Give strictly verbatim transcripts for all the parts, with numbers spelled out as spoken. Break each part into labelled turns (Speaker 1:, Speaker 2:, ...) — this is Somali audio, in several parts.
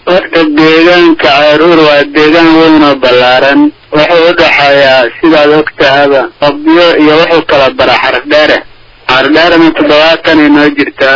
Speaker 1: horta deegaanka Caruur waa deegaan weyn oo ballaaran wuxuu u dhaxayaa sidaad ogtahaba qabyo iyo wuxuu kala bara xaraf dheere xaraf dheerana toddobaatan inoo jirtaa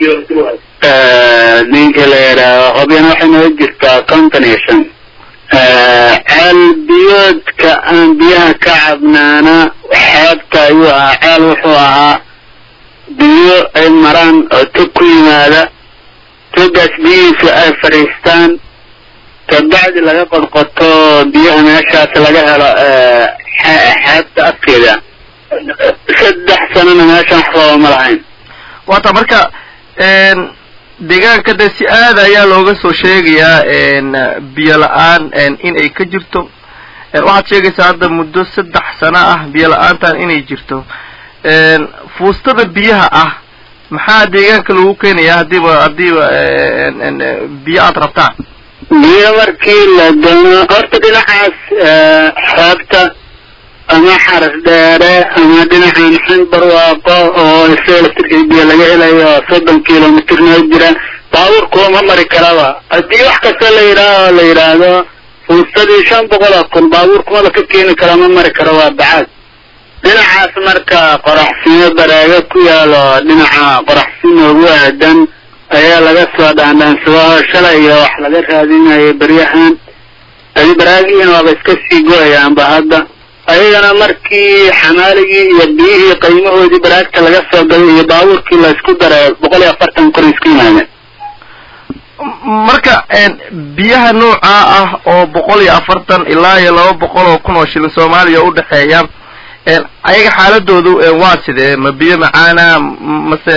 Speaker 1: ninka la yidhaaho qabyana waxay noo jirtaa konton iyo shan ceel biyoodka aan biyaha ka cabnaana xeebta ayuu ahaa ceel wuxuu ahaa biyo ay maraan oo tog ku yimaada togaas biyihiisu ay fadhiistaan kabacdi laga qodqoto biyaha meeshaas laga helo xeebta afkeeda saddex sanana meeshan wax looga ma lahayn
Speaker 2: waata marka deegaanka de si aad ayaa looga soo sheegayaa biyo la-aan in ay ka jirto waxaad sheegaysaa hadda muddo saddex sano ah biyo la-aantan inay jirto fuustada biyaha ah maxaa deegaanka lagu keenayaa hadiiba hadiiba biyo aad rabtaan
Speaker 1: biyo markii la doono horta dhinacaas xeebta ama xaraf dheere ama dhinacan xinbarwaaqo oo seelaftirka biyo laga helayo soddon kilomitr noo jira baabuurkuwa ma mari karaba haddii wax kasta la yidhaaho la yidhaahdo fuustadii shan boqol oo kun baabuurkumada ka keeni kara ma mari karo waa bacaad dhinacaas marka qoraxsimo baraaga ku yaalo dhinaca qoraxsimo ugu aadan ayaa laga soo dhaandhaansado shalay iyo wax laga raadinayo baryahan adi baraagiina waaba iska sii go-ayaanba hadda ayagana markii xamaaligii iyo biyihii qiimahoodii baraagta laga soo galay iyo baabuurkii la isku daray boqol iyo afartan kun isku yimaadeen
Speaker 2: marka biyaha noocaa ah oo boqol iyo afartan ilaa iyo laba boqol oo kun oo shilin soomaaliya u dhexeeya ayaga xaaladoodu waa sidee ma biyo macaana mase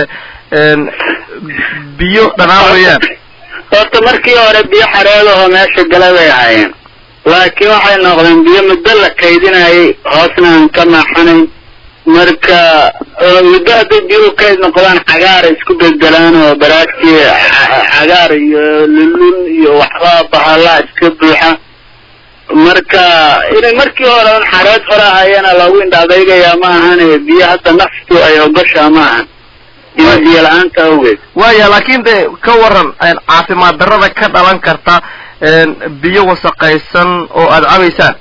Speaker 2: biyo dhanaan weeyaan
Speaker 1: horta markii hore biyo xareedahoo meesha gala bay ahaayeen laakiin waxay noqdeen biyo muddo la kaydinayay hoosna aan ka maaxanayn marka muddo hadday biyuhu kayd noqdaan cagaar ay isku bedelaan oo baraagtii cagaar iyo lulun iyo waxbaa bahallaa iska buuxa marka inay markii hore un xareed hore ahaayana loogu indhaadaygayaa ma ahane biyo hadda naftu ay ogoshaa ma ahan ina biyo la-aanta awgeed
Speaker 2: waya laakin de ka waran caafimaad darrada ka dhalan karta biyo wasaqaysan oo aada cabaysaan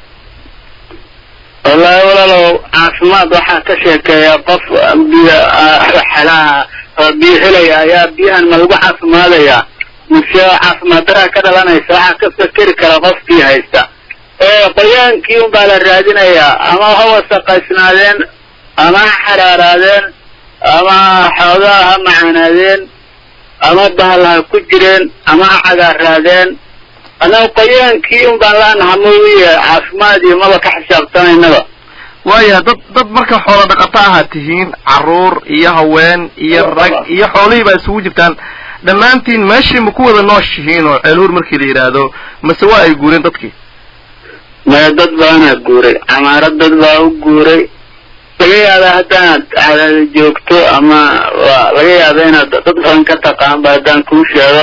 Speaker 2: wallahi walaalow caafimaad waxaa ka sheekeeya qof biyo xelaha biyo helaya ayaa biyahan ma lagu caafimaadaya mise caafimaad daraa ka dhalanaysa waxaa ka fakeri kara qofkii haysta qoyaankii un baa la raadinayaa ama ha wasaqaysnaadeen ama ha xaraaraadeen ama xoogaa ha macaanaadeen ama bahal ha ku jireen ama ha cagaaraadeen annaga qoyaankii un baan laanaha mooye caafimaad iyo maba ka xisaabtanaynaba waya dad dad marka xoolo dhaqato ahaa tihiin caruur iyo haween iyo rag iyo xoolihii baa isugu jirtaan dhammaantiin meeshii ma ku wada nooshihiin oo ceelhuur markii la yidhaahdo mase waa ay guureen dadkii
Speaker 1: maya dad baana guuray camaarad dad baa u guuray laga yaaba haddaad cadaada joogto ama waa laga yaaba inaad dad badan ka taqaanba haddaan kuu sheego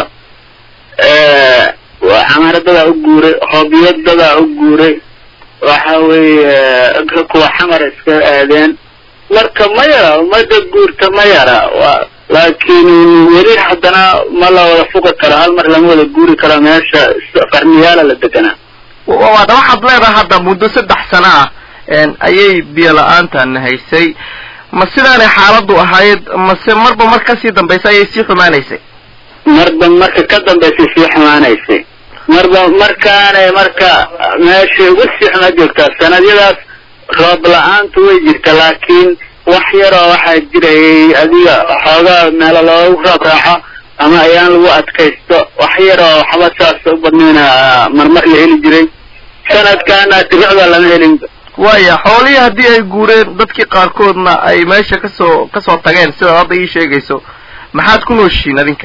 Speaker 1: camaaradadaa u guuray hoobiyadadaa u guuray waxa weeye kuwa xamar iska aadeen marka ma yara umada guurta ma yara laakiin weli haddana ma la wada fuqi karo hal mar lama wada guuri karo meesha qarniyaala la deganaa
Speaker 2: waada waxaad leedahay hadda muddo saddex sano ah ayay biyo la-aantan haysay ma sidaanay xaaladu ahayd mase marba mar kasii dambaysa ayay sii xumaanaysay
Speaker 1: marba marka ka dambaysay sii xumaanaysay marba markaanay marka meeshay ugu sii xuma joogtaa sanadyadaas roob la-aantu way jirta laakiin wax yaroo waxaa jirayay adiga xoogaa meelo loogu roob raaco ama ayaan lagu adkaysto wax yaroo waxba saas u badnayna marmar la heli jiray sanadkaana tibicda lama helin
Speaker 2: waya xoolihii haddii ay guureen dadkii qaarkoodna ay meesha kasoo kasoo tageen sidaad hadda ii sheegayso maxaad ku nooshihiin adinka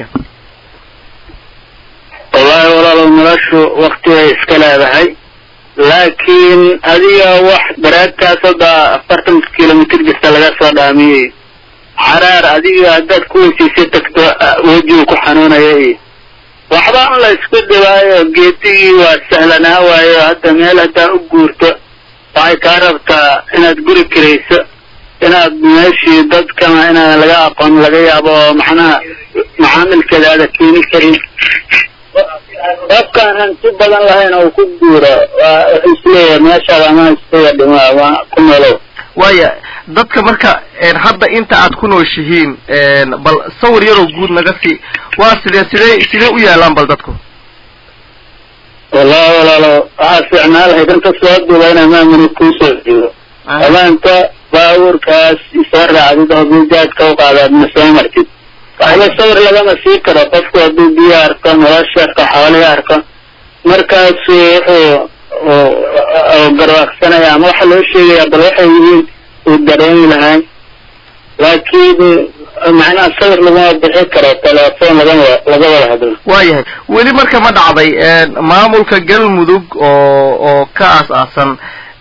Speaker 1: wallahi walaalow noloshu wakti ay iska leedahay laakiin adiga wax baraagtaas hadda afartan kilomitr jirta laga soo dhaamiyey xaraar adiga haddaad ku weysiisay tagto wejigu ku xanuunaya iyo waxba un la isku dhibaayo geedigii waa sahlanaa waayo hadda meel haddaa u guurto waxay kaa rabtaa inaad guri kirayso inaad meeshii dadkana inaan laga aqoon laga yaabo macnaha macaamilkeeda aada keeni karin
Speaker 2: qofkaan hanti badan lahayn oo ku guuro waa isleeyahay meeshaada ama isaga dhimaa waa ku nolow
Speaker 3: waya dadka marka hadda inta aad ku nooshihiin bal sawir yaroo guud naga sii waa sidee sidee sidee u yaalaan bal dadku
Speaker 2: wallahi walaalo waxaa fiicnaa lahayd inta soo duuba inaa maamuli kuusoo jiiro abaanta baabuurkaas isoo raacdid oo bijaadka u qaadaad ma soo martid waxba sawir lagama sii karo qofku hadduu biyo arko nolosha arko xoolihi arko markaasu wuxuu garwaaqsanaya ama waxa loo sheegaya bal waxay yihiin uu dareemi lahay laakiin macnaha sawir laguma bixi karo telefoon laga laga wada hadlo
Speaker 3: waayahay weli marka ma dhacday maamulka galmudug oo oo ka aas-aasan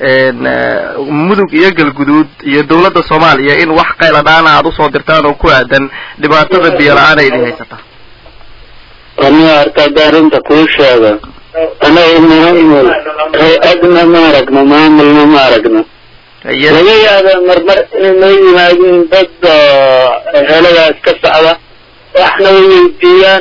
Speaker 3: mudug iyo galguduud iyo dawladda soomaaliya in wax qayla dhaana aad usoo dirtaan oo ku aadan dhibaatada biyo la-aan ay idin haysata
Speaker 2: aniga horta haddaan runta kuu sheego anaga maamul hay-adna ma aragno maamulna ma aragno laga yaaba marmar inay noo yimaadiin dad heladaas ka socda waxna way weydiiyaan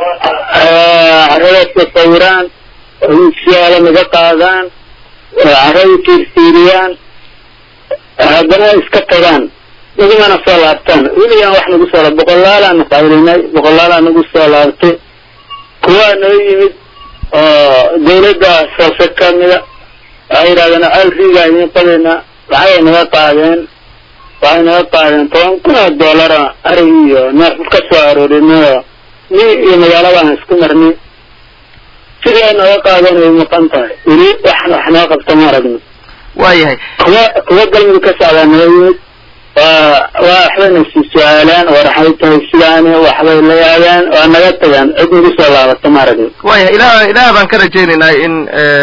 Speaker 2: caradaas ka sawiraan siyaalo naga qaadaan carada fiirfiiriyaan haddana iska tagaan nagumana soo laabtaan weligaan wax nagu soo laab boqolaalaan qaylinay boqolaalaa nagu soo laabtay kuwaa noo yimid oo dawladda hoose kamida waxay yidhahdeen alrigaa idin qadayna waxay naga qaadeen waxay naga qaadeen toban kun oo dollara arig iyo neef ka soo aroorinay nin iyo magaaladaan isku marnay sidii ay naga qaadeen way maqan tahay weli wax wax noo qabta ma aragno
Speaker 3: waayahay
Speaker 2: kuwa kuwa galmudug ka socdaa naga yimid waa waa waxbayna sii su-aalaan waraxay tahay sidaani waxbay la yaadaan waa naga tagaan cid nagu soo laabata ma aragno
Speaker 3: waayahay ilaah ilaah baan ka rajaynaynaa in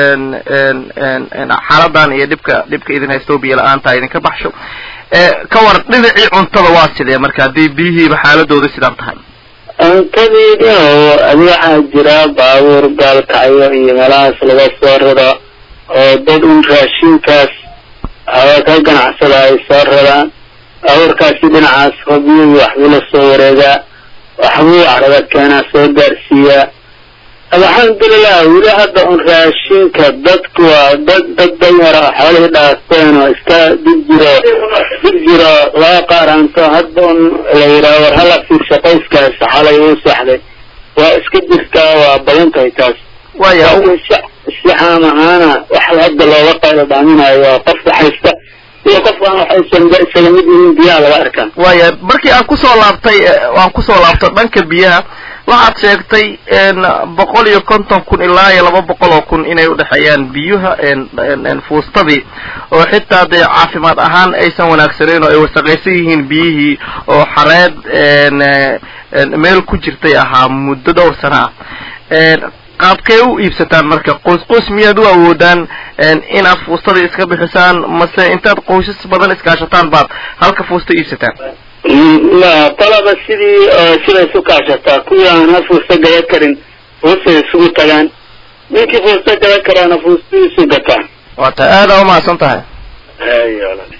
Speaker 3: xaaladan iyo dhibka dhibka idin haysto biyo la-aanta idinka baxsho ka war dhinacii cuntada waa sidee marka haddii biyihiiba xaaladooda sidaan tahay
Speaker 2: cuntadii dhinaw adi waxaa jira baabuur gaalkacyo iyo meelahaas laga soo raro oo dad un raashinkaas hawa ka ganacsada ay soo raraan baabuurkaasi dhinacaas hobiyi waxbuu la soo wareegaa waxbuu carada keenaa soo gaarsiiyaa alxamdulilah weli hadda un raashinka dadku waa dad dad danyara xoolihii dhaafteen oo iska dib jiro dib jiro laga qaaraanto hadda un la yidhaha war hala fiirsha qoyskaas xalay uu saxday waa iska jirtaa waa badan tahay taas
Speaker 3: waya
Speaker 2: si caam ahaana wax hadda looga qaylo dhaaminayo qofka haysta iyo qof aan waxaysan isaga mid yihiin biyaha laga arkaa
Speaker 3: waya markii aan kusoo laabtay waan kusoo laabto dhanka biyaha waxaad sheegtay boqol iyo konton kun ilaa iyo laba boqol oo kun inay udhexeeyaan biyuha fuustadii oo xitaa dee caafimaad ahaan aysan wanaagsaneyn oo ay wasaqaysan yihiin biyihii oo xareed meel ku jirtay ahaa muddo dhowr sana ah qaabkay u iibsataan marka qoys qoys miyaad u awoodaan inaad fuustadii iska bixisaan mase intaad qoysas badan iskaashataan baad halka fuusta iibsataan
Speaker 2: la talaba sidii siday isu kaashataa kuwii aana fuusta gada karin fuustay isugu tagaan ninkii fuusta gada karaana fuustiisu gataan
Speaker 3: waata aada umahadsan tahay
Speaker 2: ayo